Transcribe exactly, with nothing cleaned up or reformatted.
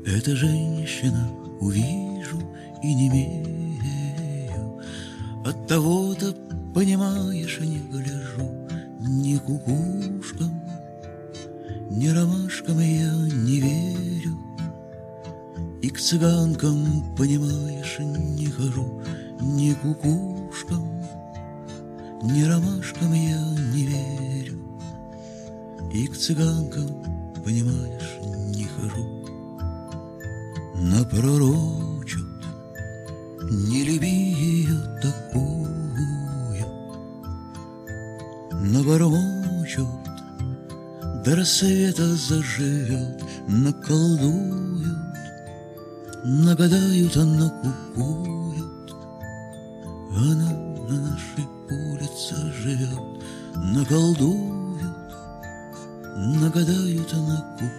Эта женщина, увижу и немею. От того-то, понимаешь, не гляжу ни кукушкам, ни ромашкам я не верю. И к цыганкам, понимаешь, не хожу ни кукушкам, ни ромашкам я не верю. И к цыганкам, понимаешь, не хожу. Напророчат, не люби ее такую, набормочут, до рассвета заживет, наколдуют, нагадают, а накукуют. Она на нашей улице живет, наколдуют, нагадают, а накукуют.